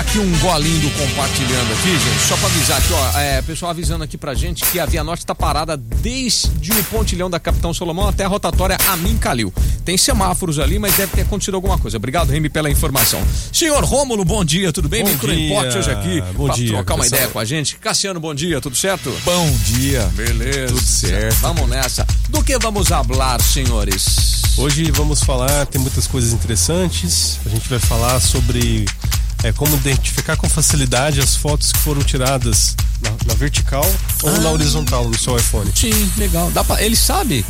aqui um golinho do compartilhando aqui, gente, só pra avisar aqui, ó, pessoal avisando aqui pra gente que a Via Norte tá parada desde o pontilhão da Capitão Solomão até a rotatória Amin Calil. Tem semáforos ali, mas deve ter acontecido alguma coisa. Obrigado, Remy, pela informação. Senhor Rômulo, bom dia, tudo bem? Micro Import hoje aqui, bom pra dia, trocar uma pessoal. ideia com a gente. Cassiano, bom dia, tudo certo? Bom dia. Beleza. Tudo certo. Vamos nessa. Do que vamos falar, senhores? Hoje vamos falar, tem muitas coisas interessantes. A gente vai falar sobre como identificar com facilidade as fotos que foram tiradas na vertical ou na horizontal no seu iPhone. Sim, legal. Sabe, Ele sabe.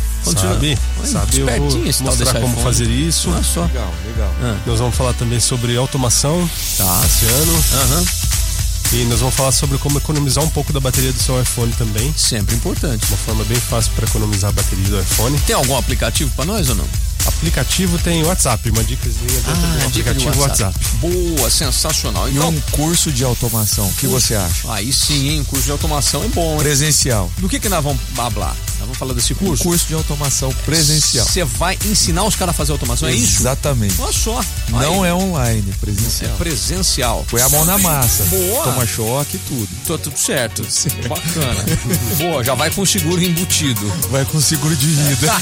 eu vou esse tal desse mostrar como iPhone. fazer isso. Olha só. Legal. Nós vamos falar também sobre automação esse ano. Aham. E nós vamos falar sobre como economizar um pouco da bateria do seu iPhone também. Sempre importante. Uma forma bem fácil para economizar a bateria do iPhone. Tem algum aplicativo pra nós ou não? Aplicativo tem WhatsApp, uma dicasinha dentro do aplicativo WhatsApp. Boa, sensacional. E Então, um curso de automação, o que você acha? aí sim, hein? Curso de automação é bom, hein? Presencial. Do que nós vamos falar? Nós vamos falar desse curso? Curso de automação presencial. Você vai ensinar os caras a fazer automação, é isso? Exatamente. Olha só. Não Aí, é online, é presencial. presencial. Põe a mão na massa. Boa. Toma choque e tudo. Tô tudo certo. Bacana. Boa, já vai com seguro embutido. Vai com seguro de vida.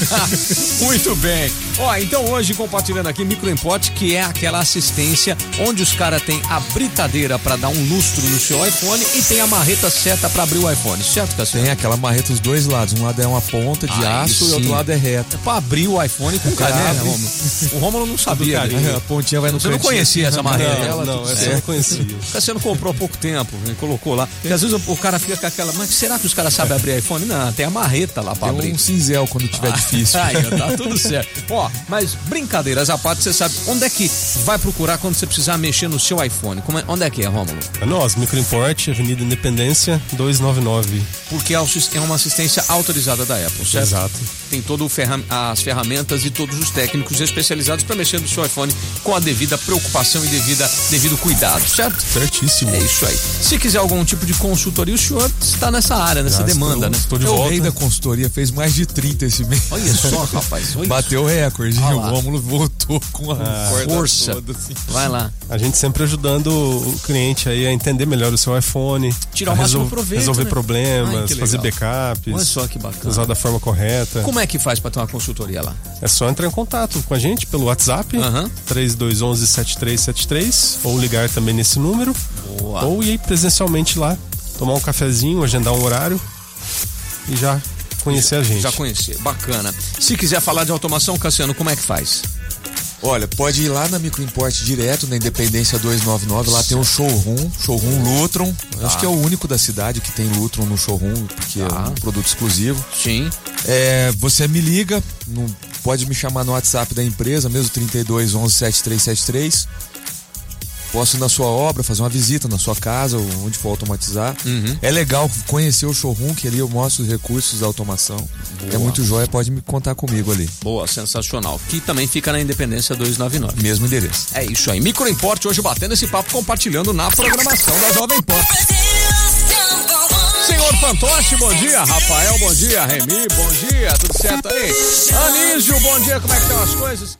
Muito bem. Ó, então hoje compartilhando aqui Micro Import, que é aquela assistência onde os caras têm a britadeira pra dar um lustro no seu iPhone e tem a marreta certa pra abrir o iPhone, certo, Cassiano? Tem aquela marreta dos dois lados. Um lado é uma ponta de Aí aço sim. e outro lado é reta. É pra abrir o iPhone com carinho, né, Rômulo? O Rômulo não sabia. carinho. Né? A pontinha vai no Você não cantinho. conhecia essa marreta? Não, essa eu não conhecia. O Cassiano comprou há pouco tempo, ele colocou lá. Porque às vezes o cara fica com aquela, mas será que os caras sabem abrir iPhone? Não, tem a marreta lá pra Tem abrir. um cinzel quando tiver difícil. Aí, tá tudo certo. Ó, mas brincadeiras à parte, você sabe onde é que vai procurar quando você precisar mexer no seu iPhone? Onde é que é, Rômulo? É nós, Micro Import, Avenida Independência 299. Porque é uma assistência autorizada da Apple, certo? Exato. Tem todas as ferramentas e todos os técnicos especializados para mexer no seu iPhone com a devida preocupação e devido cuidado, certo? Certíssimo. É isso aí. Se quiser algum tipo de consultoria, o senhor está nessa área, nessa demanda, né? Estou de É o volta. rei da consultoria, fez mais de 30 esse mês. Olha só, rapaz. Olha Bateu o recorde. Ah O lá. Rômulo voltou com a corda força. toda, assim. Vai lá. A gente sempre ajudando o cliente aí a entender melhor o seu iPhone. Tirar o a máximo proveito, resolver né? problemas, Ai, que fazer legal. backups. Olha só que bacana. Usar da forma correta. Como é que faz para ter uma consultoria lá? É só entrar em contato com a gente pelo WhatsApp, Aham. 3211-7373, ou ligar também nesse número, Boa. ou ir presencialmente lá, tomar um cafezinho, agendar um horário e já conhecer a gente. Já conhecer. Bacana. Se quiser falar de automação, Cassiano, como é que faz? Olha, pode ir lá na Micro Import direto, na Independência 299, lá tem um showroom Lutron. Acho que é o único da cidade que tem Lutron no showroom, porque é um produto exclusivo. Sim. Você me liga, pode me chamar no WhatsApp da empresa, mesmo 3211-7373. Posso ir na sua obra, fazer uma visita na sua casa, onde for automatizar. É legal conhecer o showroom, que ali eu mostro os recursos da automação. Boa. É muito jóia, pode me contar comigo ali. Boa, sensacional. Que também fica na Independência 299. Mesmo endereço. É isso aí. Micro Import hoje batendo esse papo, compartilhando na programação da Jovem Pan. Senhor Fantoche, bom dia. Rafael, bom dia. Remy, bom dia. Tudo certo aí? Anísio, bom dia. Como é que estão as coisas?